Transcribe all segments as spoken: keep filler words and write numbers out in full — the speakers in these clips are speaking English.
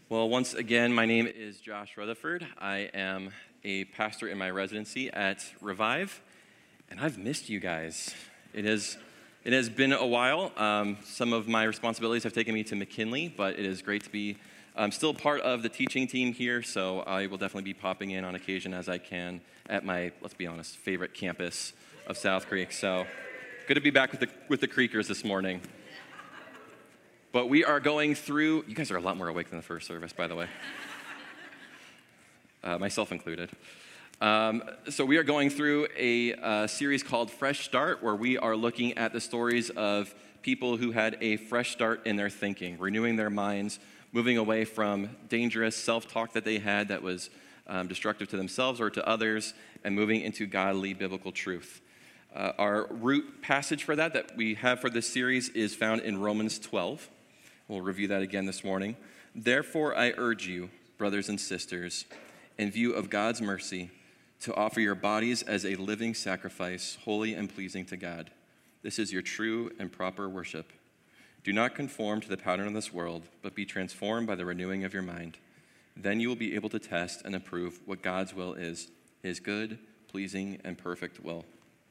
Well, once again, my name is Josh Rutherford. I am a pastor in my residency at Revive, and I've missed you guys. It has, it has been a while. Um, some of my responsibilities have taken me to McKinley, but it is great to be um, still part of the teaching team here, so I will definitely be popping in on occasion as I can at my, let's be honest, favorite campus of South Creek. So good to be back with the, with the Creekers this morning. But we are going through, you guys are a lot more awake than the first service, by the way. Uh, myself included. Um, so we are going through a uh, series called Fresh Start, where we are looking at the stories of people who had a fresh start in their thinking, renewing their minds, moving away from dangerous self-talk that they had that was um, destructive to themselves or to others, and moving into godly biblical truth. Uh, our root passage for that that we have for this series is found in Romans twelve. We'll review that again this morning. Therefore, I urge you, brothers and sisters, in view of God's mercy, to offer your bodies as a living sacrifice, holy and pleasing to God. This is your true and proper worship. Do not conform to the pattern of this world, but be transformed by the renewing of your mind. Then you will be able to test and approve what God's will is, his good, pleasing, and perfect will.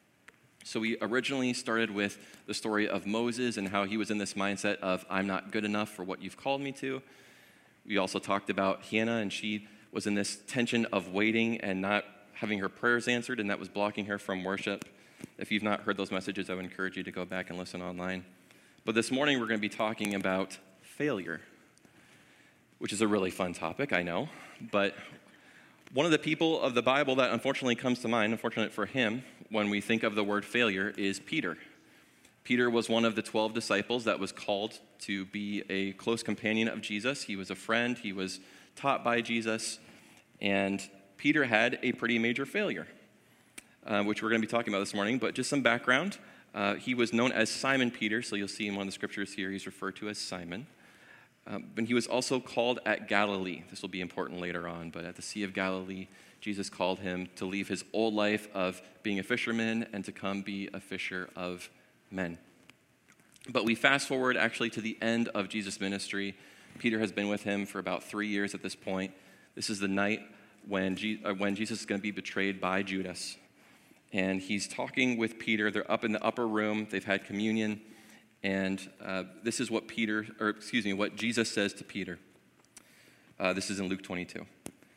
So we originally started with the story of Moses and how he was in this mindset of, I'm not good enough for what you've called me to. We also talked about Hannah, and she was in this tension of waiting and not having her prayers answered, and that was blocking her from worship. If you've not heard those messages, I would encourage you to go back and listen online. But this morning we're going to be talking about failure, which is a really fun topic, I know. But one of the people of the Bible that unfortunately comes to mind, unfortunate for him, when we think of the word failure, is Peter. Peter was one of the twelve disciples that was called to be a close companion of Jesus. He was a friend. He was taught by Jesus. And Peter had a pretty major failure, uh, which we're going to be talking about this morning. But just some background. Uh, he was known as Simon Peter, so you'll see in one of the scriptures here he's referred to as Simon. Um, but he was also called at Galilee. This will be important later on, but at the Sea of Galilee, Jesus called him to leave his old life of being a fisherman and to come be a fisher of men. But we fast forward actually to the end of Jesus' ministry. Peter has been with him for about three years at this point. This is the night when, Je- uh, when Jesus is going to be betrayed by Judas. And he's talking with Peter. They're up in the upper room. They've had communion. And uh, this is what Peter, or excuse me, what Jesus says to Peter. Uh, this is in Luke twenty-two.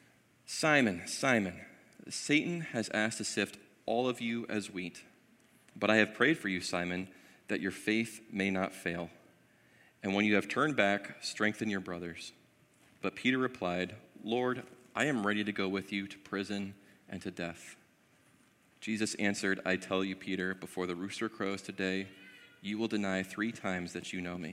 Simon, Simon, Satan has asked to sift all of you as wheat, but I have prayed for you, Simon, that your faith may not fail. And when you have turned back, strengthen your brothers. But Peter replied, Lord, I am ready to go with you to prison and to death. Jesus answered, I tell you, Peter, before the rooster crows today, you will deny three times that you know me.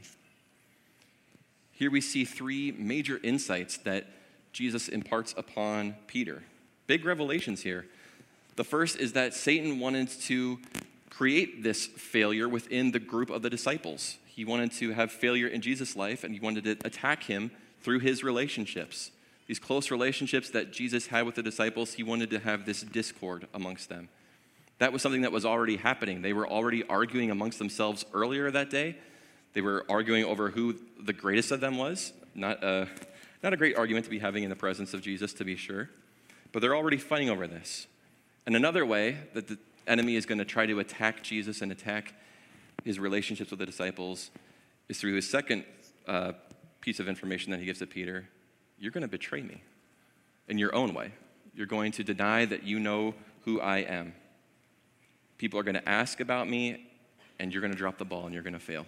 Here we see three major insights that Jesus imparts upon Peter. Big revelations here. The first is that Satan wanted to create this failure within the group of the disciples. He wanted to have failure in Jesus' life, and he wanted to attack him through his relationships. These close relationships that Jesus had with the disciples, he wanted to have this discord amongst them. That was something that was already happening. They were already arguing amongst themselves earlier that day. They were arguing over who the greatest of them was. Not a, not a great argument to be having in the presence of Jesus, to be sure. But they're already fighting over this. And another way that the enemy is going to try to attack Jesus and attack his relationships with the disciples is through his second uh, piece of information that he gives to Peter. You're going to betray me in your own way. You're going to deny that you know who I am. People are going to ask about me, and you're going to drop the ball, and you're going to fail.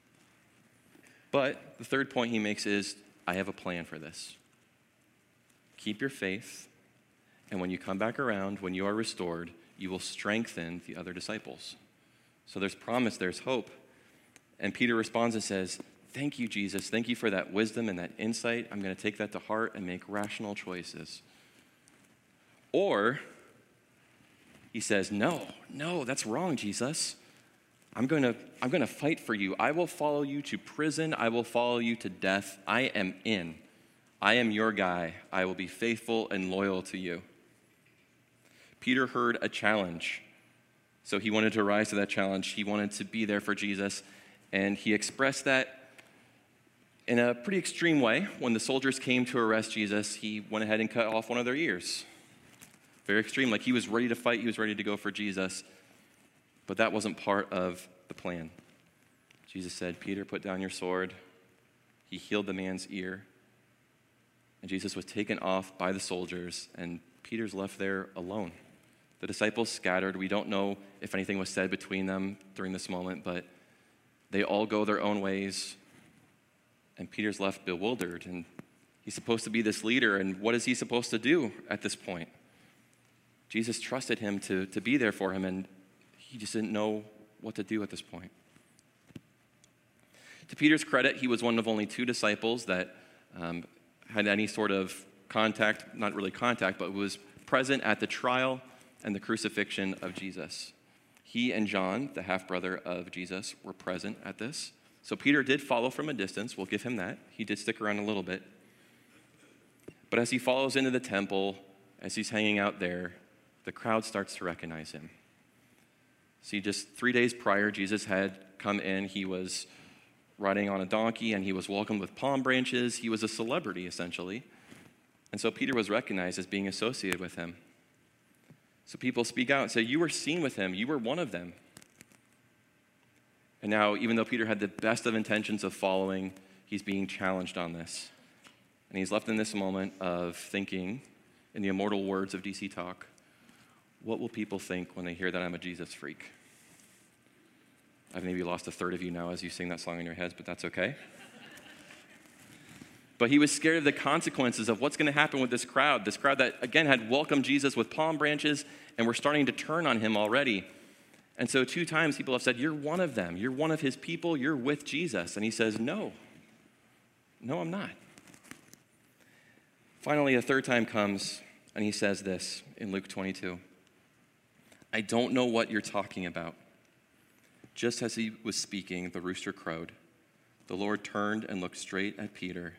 But the third point he makes is, I have a plan for this. Keep your faith, and when you come back around, when you are restored, you will strengthen the other disciples. So there's promise, there's hope. And Peter responds and says, thank you, Jesus. Thank you for that wisdom and that insight. I'm going to take that to heart and make rational choices. Or he says, no, no, that's wrong, Jesus. I'm going to I'm going to fight for you. I will follow you to prison. I will follow you to death. I am in. I am your guy. I will be faithful and loyal to you. Peter heard a challenge, so he wanted to rise to that challenge. He wanted to be there for Jesus, and he expressed that In a pretty extreme way, when the soldiers came to arrest Jesus, he went ahead and cut off one of their ears. Very extreme, like he was ready to fight, he was ready to go for Jesus, but that wasn't part of the plan. Jesus said, "Peter, put down your sword." He healed the man's ear, and Jesus was taken off by the soldiers, and Peter's left there alone. The disciples scattered. We don't know if anything was said between them during this moment, but they all go their own ways, and Peter's left bewildered, and he's supposed to be this leader, and what is he supposed to do at this point? Jesus trusted him to, to be there for him, and he just didn't know what to do at this point. To Peter's credit, he was one of only two disciples that um, had any sort of contact, not really contact, but was present at the trial and the crucifixion of Jesus. He and John, the half-brother of Jesus, were present at this. So Peter did follow from a distance. We'll give him that. He did stick around a little bit. But as he follows into the temple, as he's hanging out there, the crowd starts to recognize him. See, just three days prior, Jesus had come in. He was riding on a donkey, and he was welcomed with palm branches. He was a celebrity, essentially. And so Peter was recognized as being associated with him. So people speak out and say, "You were seen with him. You were one of them." And now, even though Peter had the best of intentions of following, he's being challenged on this. And he's left in this moment of thinking, in the immortal words of D C Talk, what will people think when they hear that I'm a Jesus freak? I've maybe lost a third of you now as you sing that song in your heads, but that's okay. But he was scared of the consequences of what's going to happen with this crowd. This crowd that, again, had welcomed Jesus with palm branches and were starting to turn on him already. And so two times people have said, "You're one of them. You're one of his people. You're with Jesus." And he says, "No. No, I'm not." Finally, a third time comes, and he says this in Luke twenty-two. "I don't know what you're talking about." Just as he was speaking, the rooster crowed. The Lord turned and looked straight at Peter.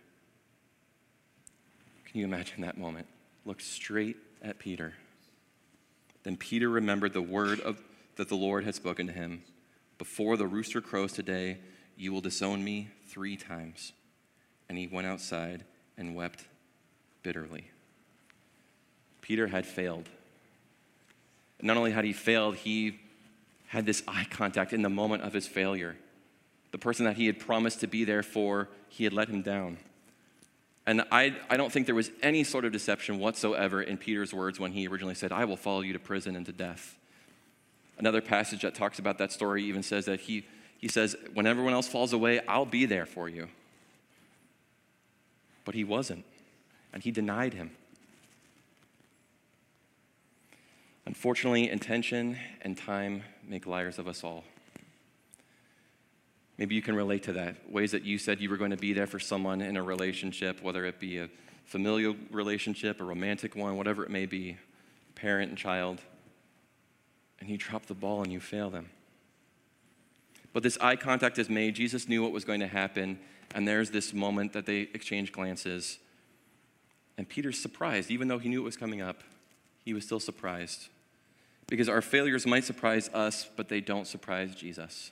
Can you imagine that moment? Looked straight at Peter. Then Peter remembered the word of, that the Lord had spoken to him. "Before the rooster crows today, you will disown me three times." And he went outside and wept bitterly. Peter had failed. Not only had he failed, he had this eye contact in the moment of his failure. The person that he had promised to be there for, he had let him down. And I, I don't think there was any sort of deception whatsoever in Peter's words when he originally said, "I will follow you to prison and to death." Another passage that talks about that story even says that he, he says, "When everyone else falls away, I'll be there for you." But he wasn't, and he denied him. Unfortunately, intention and time make liars of us all. Maybe you can relate to that. Ways that you said you were going to be there for someone in a relationship, whether it be a familial relationship, a romantic one, whatever it may be, parent and child, and you drop the ball and you fail them. But this eye contact is made. Jesus knew what was going to happen, and there's this moment that they exchange glances. And Peter's surprised. Even though he knew it was coming up, he was still surprised. Because our failures might surprise us, but they don't surprise Jesus.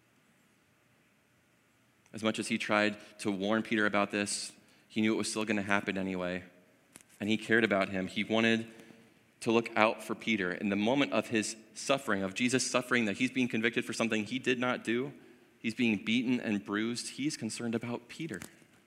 As much as he tried to warn Peter about this, he knew it was still going to happen anyway. And he cared about him. He wanted to look out for Peter. In the moment of his suffering, of Jesus suffering, that he's being convicted for something he did not do, he's being beaten and bruised, he's concerned about Peter.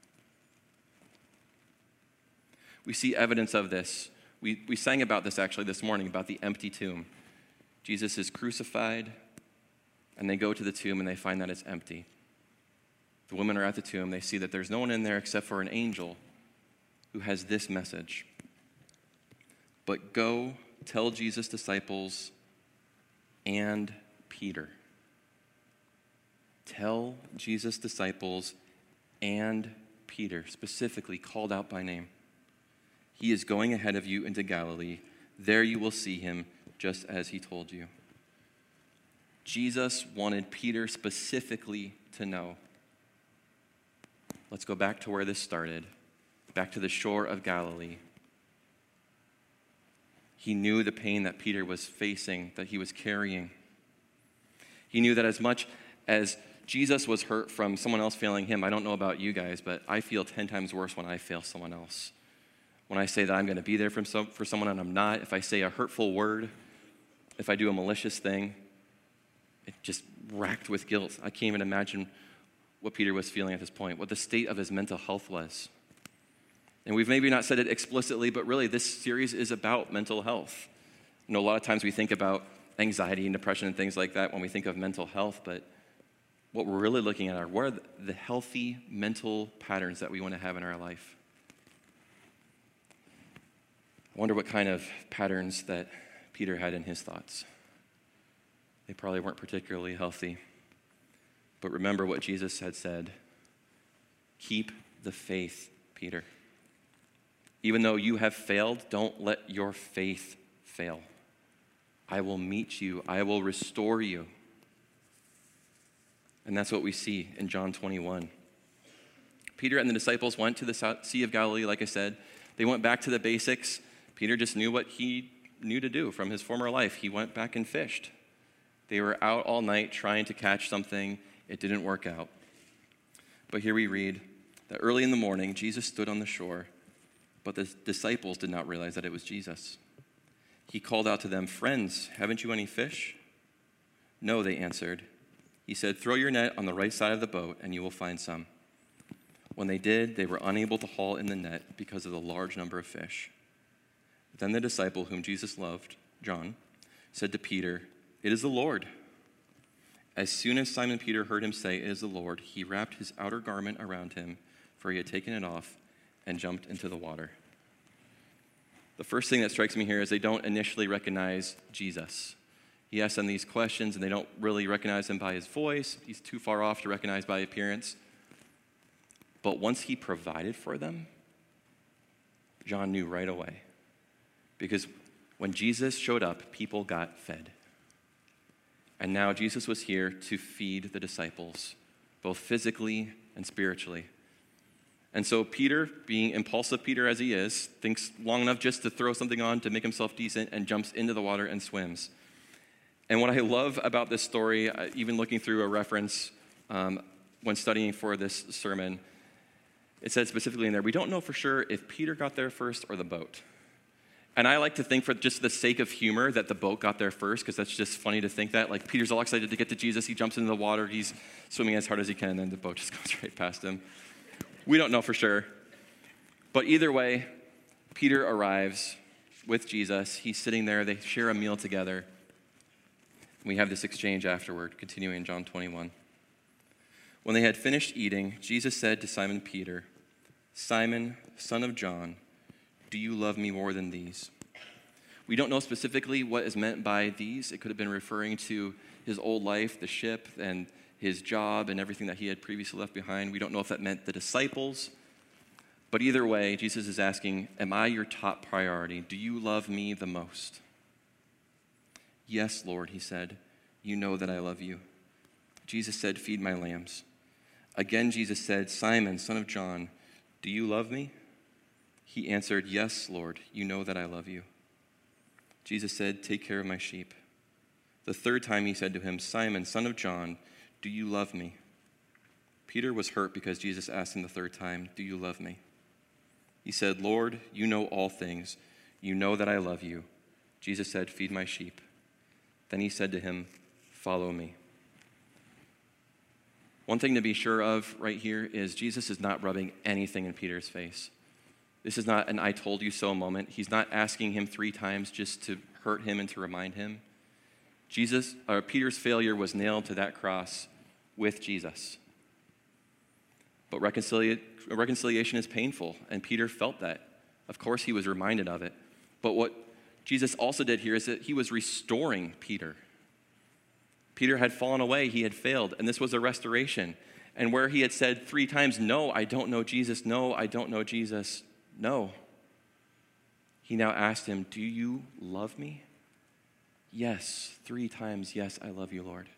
We see evidence of this. We, we sang about this actually this morning, about the empty tomb. Jesus is crucified, and they go to the tomb and they find that it's empty. The women are at the tomb. They see that there's no one in there except for an angel who has this message. "But go tell Jesus' disciples and Peter." Tell Jesus' disciples and Peter, specifically called out by name. "He is going ahead of you into Galilee. There you will see him, just as he told you." Jesus wanted Peter specifically to know. Let's go back to where this started, back to the shore of Galilee. He knew the pain that Peter was facing, that he was carrying. He knew that as much as Jesus was hurt from someone else failing him. I don't know about you guys, but I feel ten times worse when I fail someone else. When I say that I'm going to be there for, some, for someone and I'm not, if I say a hurtful word, if I do a malicious thing, it just racked with guilt. I can't even imagine what Peter was feeling at this point, what the state of his mental health was. And we've maybe not said it explicitly, but really this series is about mental health. You know, a lot of times we think about anxiety and depression and things like that when we think of mental health, but what we're really looking at are what are the healthy mental patterns that we want to have in our life. I wonder what kind of patterns that Peter had in his thoughts. They probably weren't particularly healthy. But remember what Jesus had said. Keep the faith, Peter. Even though you have failed, don't let your faith fail. I will meet you. I will restore you. And that's what we see in John twenty-one. Peter and the disciples went to the Sea of Galilee, like I said. They went back to the basics. Peter just knew what he knew to do from his former life. He went back and fished. They were out all night trying to catch something. It didn't work out. But here we read that early in the morning, Jesus stood on the shore, but the disciples did not realize that it was Jesus. He called out to them, "Friends, haven't you any fish?" "No," they answered. He said, "Throw your net on the right side of the boat, and you will find some." When they did, they were unable to haul in the net because of the large number of fish. Then the disciple whom Jesus loved, John, said to Peter, "It is the Lord." As soon as Simon Peter heard him say, "It is the Lord," he wrapped his outer garment around him, for he had taken it off, and jumped into the water. The first thing that strikes me here is they don't initially recognize Jesus. He asks them these questions, and they don't really recognize him by his voice. He's too far off to recognize by appearance. But once he provided for them, John knew right away. Because when Jesus showed up, people got fed. And now Jesus was here to feed the disciples, both physically and spiritually. And so Peter, being impulsive Peter as he is, thinks long enough just to throw something on to make himself decent and jumps into the water and swims. And what I love about this story, uh, even looking through a reference um, when studying for this sermon, it said specifically in there, we don't know for sure if Peter got there first or the boat. And I like to think for just the sake of humor that the boat got there first, because that's just funny to think that. Like, Peter's all excited to get to Jesus. He jumps into the water. He's swimming as hard as he can, and then the boat just goes right past him. We don't know for sure. But either way, Peter arrives with Jesus. He's sitting there. They share a meal together. We have this exchange afterward, continuing in John twenty-one. When they had finished eating, Jesus said to Simon Peter, "Simon, son of John, do you love me more than these?" We don't know specifically what is meant by these. It could have been referring to his old life, the ship, and his job, and everything that he had previously left behind. We don't know if that meant the disciples. But either way, Jesus is asking, am I your top priority? Do you love me the most? "Yes, Lord," he said. "You know that I love you." Jesus said, "Feed my lambs." Again, Jesus said, "Simon, son of John, do you love me?" He answered, "Yes, Lord, you know that I love you." Jesus said, "Take care of my sheep." The third time he said to him, "Simon, son of John, do you love me?" Peter was hurt because Jesus asked him the third time, "Do you love me?" He said, "Lord, you know all things. You know that I love you." Jesus said, "Feed my sheep." Then he said to him, "Follow me." One thing to be sure of right here is Jesus is not rubbing anything in Peter's face. This is not an "I told you so" moment. He's not asking him three times just to hurt him and to remind him. Jesus, or Peter's failure was nailed to that cross with Jesus. But reconcilia- reconciliation is painful, and Peter felt that. Of course, he was reminded of it. But what Jesus also did here is that he was restoring Peter. Peter had fallen away, he had failed, and this was a restoration. And where he had said three times, "No, I don't know Jesus, no, I don't know Jesus," no. He now asked him, "Do you love me?" "Yes," three times, "Yes, I love you, Lord."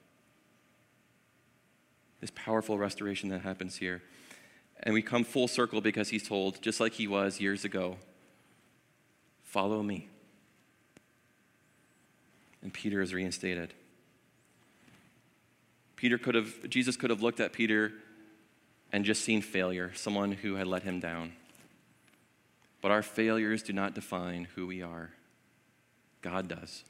This powerful restoration that happens here. And we come full circle because he's told, just like he was years ago, "Follow me." And Peter is reinstated. Peter could have, Jesus could have looked at Peter and just seen failure, someone who had let him down. But our failures do not define who we are. God does.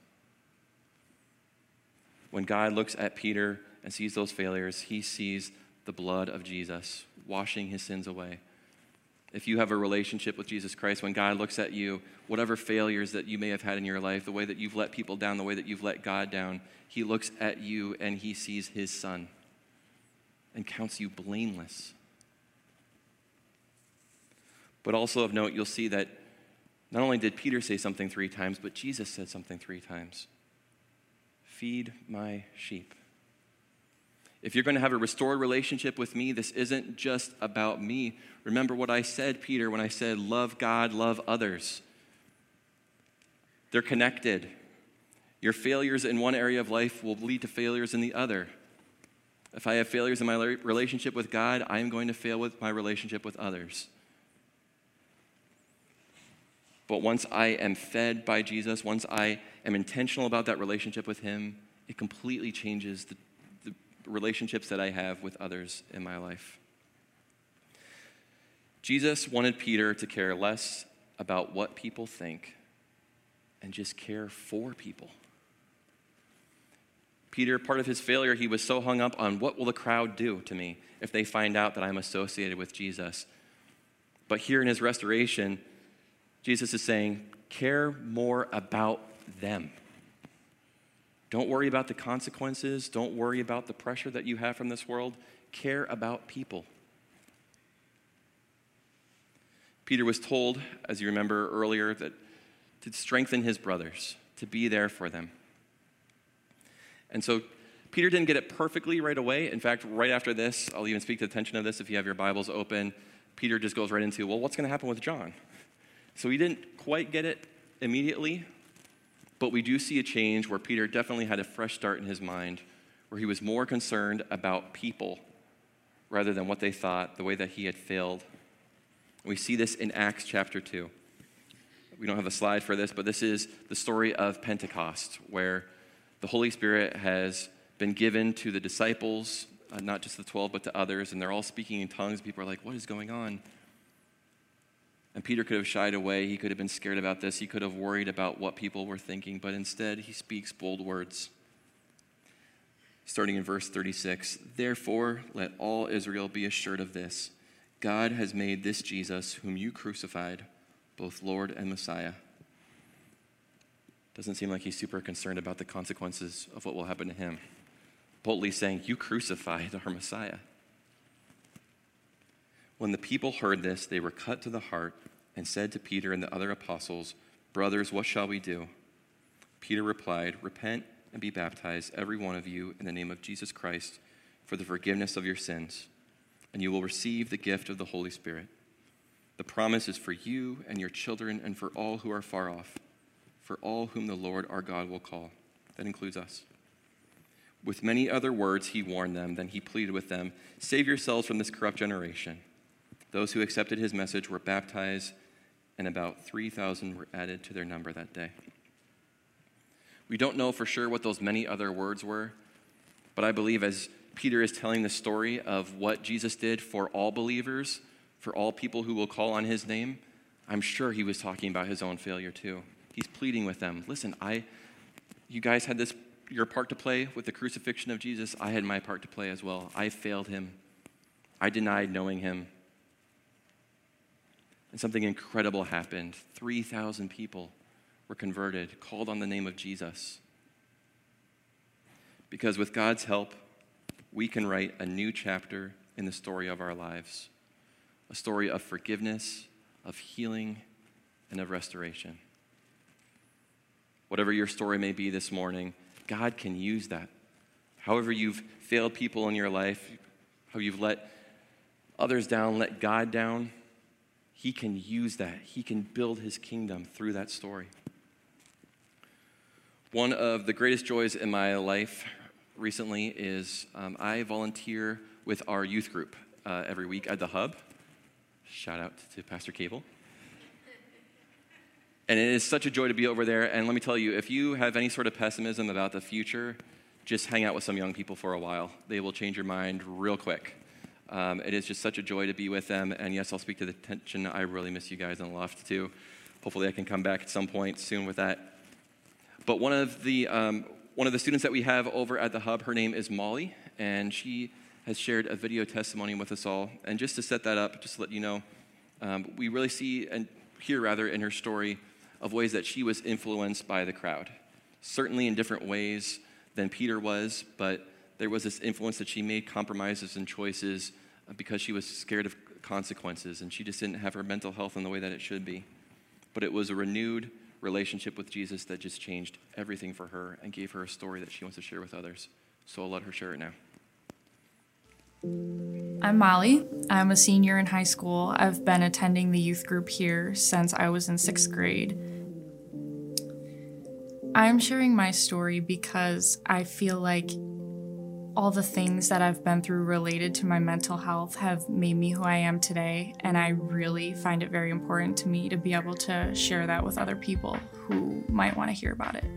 When God looks at Peter and sees those failures, he sees the blood of Jesus washing his sins away. If you have a relationship with Jesus Christ, when God looks at you, whatever failures that you may have had in your life, the way that you've let people down, the way that you've let God down, he looks at you and he sees his son and counts you blameless. But also of note, you'll see that not only did Peter say something three times, but Jesus said something three times. Feed my sheep. If you're going to have a restored relationship with me, this isn't just about me. Remember what I said, Peter, when I said, love God, love others. They're connected. Your failures in one area of life will lead to failures in the other. If I have failures in my relationship with God, I am going to fail with my relationship with others. But once I am fed by Jesus, once I am intentional about that relationship with him, it completely changes the, the relationships that I have with others in my life. Jesus wanted Peter to care less about what people think and just care for people. Peter, part of his failure, he was so hung up on what will the crowd do to me if they find out that I'm associated with Jesus. But here in his restoration, Jesus is saying, care more about them. Don't worry about the consequences. Don't worry about the pressure that you have from this world. Care about people. Peter was told, as you remember earlier, that to strengthen his brothers, to be there for them. And so Peter didn't get it perfectly right away. In fact, right after this, I'll even speak to the tension of this if you have your Bibles open. Peter just goes right into, well, what's going to happen with John? So he didn't quite get it immediately, but we do see a change where Peter definitely had a fresh start in his mind, where he was more concerned about people rather than what they thought, the way that he had failed. We see this in Acts chapter two. We don't have a slide for this, but this is the story of Pentecost, where the Holy Spirit has been given to the disciples, uh, not just the twelve, but to others, and they're all speaking in tongues. People are like, what is going on? And Peter could have shied away. He could have been scared about this. He could have worried about what people were thinking, but instead he speaks bold words. Starting in verse thirty-six, therefore let all Israel be assured of this. God has made this Jesus, whom you crucified, both Lord and Messiah. Doesn't seem like he's super concerned about the consequences of what will happen to him. Boldly saying, you crucified our Messiah. When the people heard this, they were cut to the heart and said to Peter and the other apostles, brothers, what shall we do? Peter replied, repent and be baptized, every one of you, in the name of Jesus Christ, for the forgiveness of your sins, and you will receive the gift of the Holy Spirit. The promise is for you and your children and for all who are far off, for all whom the Lord our God will call. That includes us. With many other words he warned them, then he pleaded with them, save yourselves from this corrupt generation. Those who accepted his message were baptized, and about three thousand were added to their number that day. We don't know for sure what those many other words were, but I believe as Peter is telling the story of what Jesus did for all believers, for all people who will call on his name, I'm sure he was talking about his own failure too. He's pleading with them, listen, I, you guys had this, your part to play with the crucifixion of Jesus. I had my part to play as well. I failed him. I denied knowing him. And something incredible happened. three thousand people were converted, called on the name of Jesus. Because with God's help, we can write a new chapter in the story of our lives. A story of forgiveness, of healing, and of restoration. Whatever your story may be this morning, God can use that. However you've failed people in your life, how you've let others down, let God down, he can use that. He can build his kingdom through that story. One of the greatest joys in my life recently is um, I volunteer with our youth group uh, every week at the Hub. Shout out to Pastor Cable. And it is such a joy to be over there. And let me tell you, if you have any sort of pessimism about the future, just hang out with some young people for a while. They will change your mind real quick. Um, it is just such a joy to be with them. And yes, I'll speak to the tension. I really miss you guys in the loft too. Hopefully I can come back at some point soon with that. But one of the um, one of the students that we have over at the Hub, her name is Molly, and she has shared a video testimony with us all. And just to set that up, just to let you know, um, we really see and hear rather in her story of ways that she was influenced by the crowd. Certainly in different ways than Peter was, but there was this influence that she made compromises and choices because she was scared of consequences, and she just didn't have her mental health in the way that it should be. But it was a renewed relationship with Jesus that just changed everything for her and gave her a story that she wants to share with others. So I'll let her share it now. I'm Molly. I'm a senior in high school. I've been attending the youth group here since I was in sixth grade. I'm sharing my story because I feel like all the things that I've been through related to my mental health have made me who I am today, and I really find it very important to me to be able to share that with other people who might want to hear about it.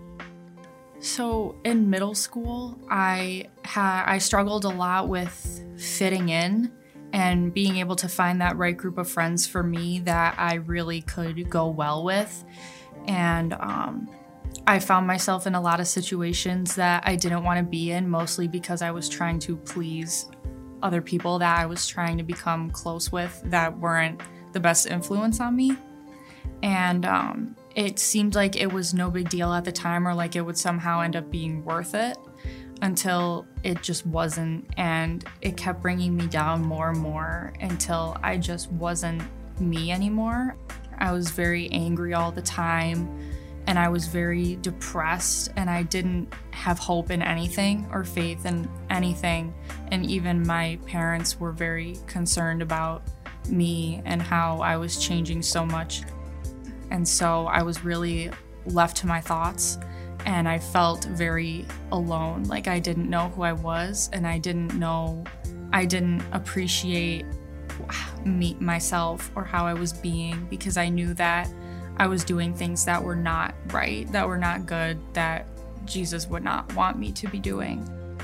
So in middle school, I ha- I struggled a lot with fitting in and being able to find that right group of friends for me that I really could go well with. And um, I found myself in a lot of situations that I didn't want to be in, mostly because I was trying to please other people that I was trying to become close with that weren't the best influence on me. And um, it seemed like it was no big deal at the time, or like it would somehow end up being worth it, until it just wasn't. And it kept bringing me down more and more until I just wasn't me anymore. I was very angry all the time, and I was very depressed, and I didn't have hope in anything or faith in anything. And even my parents were very concerned about me and how I was changing so much. And so I was really left to my thoughts, and I felt very alone. Like I didn't know who I was, and I didn't know, I didn't appreciate me, myself, or how I was being, because I knew that I was doing things that were not right, that were not good, that Jesus would not want me to be doing.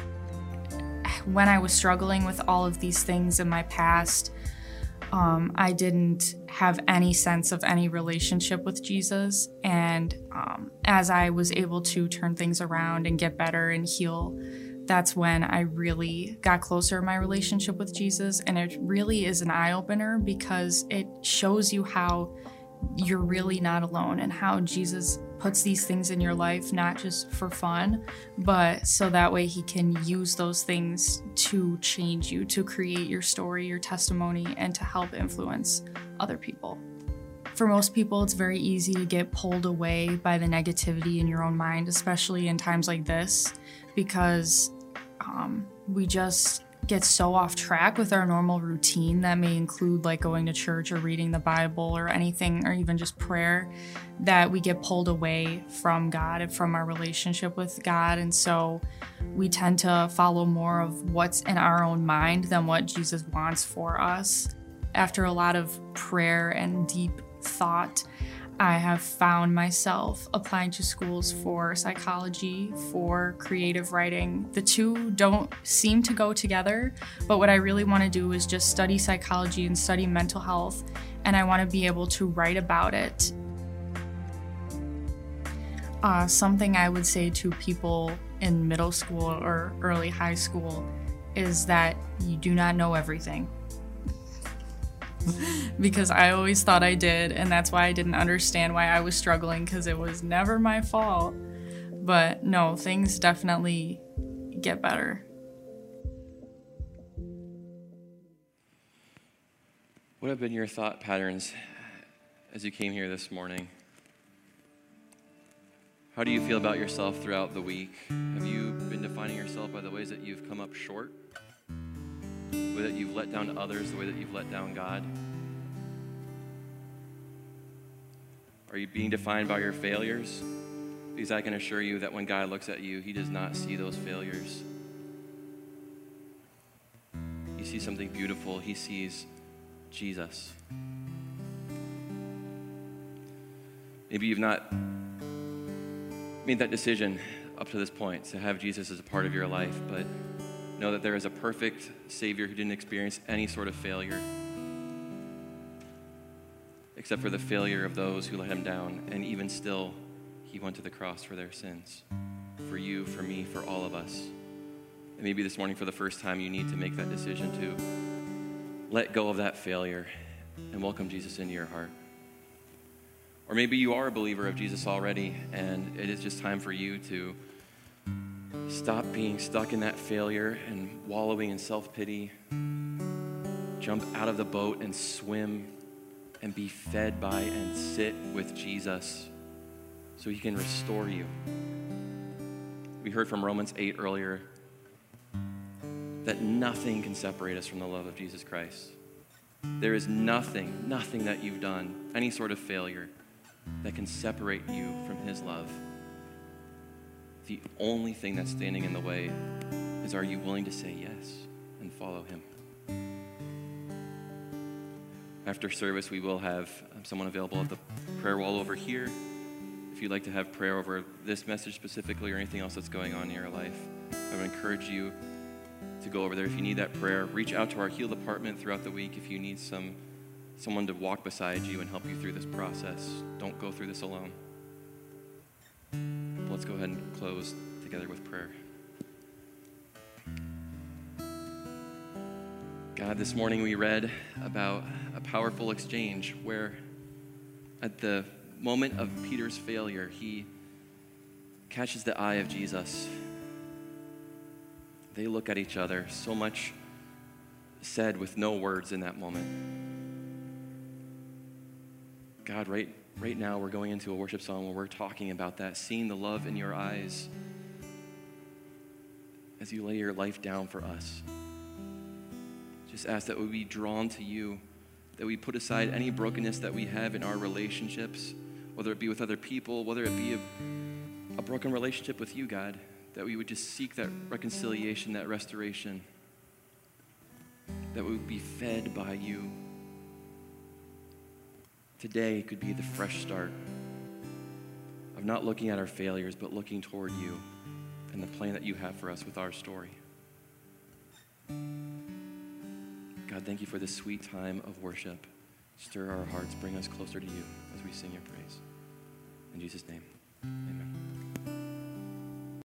When I was struggling with all of these things in my past, um, I didn't have any sense of any relationship with Jesus. And um, as I was able to turn things around and get better and heal, that's when I really got closer in my relationship with Jesus. And it really is an eye-opener, because it shows you how you're really not alone, and how Jesus puts these things in your life not just for fun, but so that way he can use those things to change you, to create your story, your testimony, and to help influence other people. For most people, it's very easy to get pulled away by the negativity in your own mind, especially in times like this, because um, we just get so off track with our normal routine that may include like going to church or reading the Bible or anything, or even just prayer, that we get pulled away from God and from our relationship with God. And so we tend to follow more of what's in our own mind than what Jesus wants for us. After a lot of prayer and deep thought, I have found myself applying to schools for psychology, for creative writing. The two don't seem to go together, but what I really want to do is just study psychology and study mental health, and I want to be able to write about it. Uh, something I would say to people in middle school or early high school is that you do not know everything. Because I always thought I did, and that's why I didn't understand why I was struggling, because it was never my fault. But no, things definitely get better. What have been your thought patterns as you came here this morning? How do you feel about yourself throughout the week? Have you been defining yourself by the ways that you've come up short? The way that you've let down others, the way that you've let down God? Are you being defined by your failures? Because I can assure you that when God looks at you, he does not see those failures. He sees something beautiful. He sees Jesus. Maybe you've not made that decision up to this point to have Jesus as a part of your life, but know that there is a perfect Savior who didn't experience any sort of failure except for the failure of those who let him down. And even still, he went to the cross for their sins, for you, for me, for all of us. And maybe this morning for the first time you need to make that decision to let go of that failure and welcome Jesus into your heart. Or maybe you are a believer of Jesus already, and it is just time for you to stop being stuck in that failure and wallowing in self-pity. Jump out of the boat and swim and be fed by and sit with Jesus so he can restore you. We heard from Romans eight earlier that nothing can separate us from the love of Jesus Christ. There is nothing, nothing that you've done, any sort of failure, that can separate you from his love. The only thing that's standing in the way is, are you willing to say yes and follow him? After service, we will have someone available at the prayer wall over here. If you'd like to have prayer over this message specifically or anything else that's going on in your life, I would encourage you to go over there. If you need that prayer, reach out to our Heal department throughout the week if you need some someone to walk beside you and help you through this process. Don't go through this alone. Let's go ahead and close together with prayer. God, this morning we read about a powerful exchange where at the moment of Peter's failure, he catches the eye of Jesus. They look at each other, so much said with no words in that moment. God, right, right now we're going into a worship song where we're talking about that, seeing the love in your eyes as you lay your life down for us. Just ask that we be drawn to you, that we put aside any brokenness that we have in our relationships, whether it be with other people, whether it be a, a broken relationship with you, God, that we would just seek that reconciliation, that restoration, that we would be fed by you. Today could be the fresh start of not looking at our failures, but looking toward you and the plan that you have for us with our story. God, thank you for this sweet time of worship. Stir our hearts, bring us closer to you as we sing your praise. In Jesus' name, amen.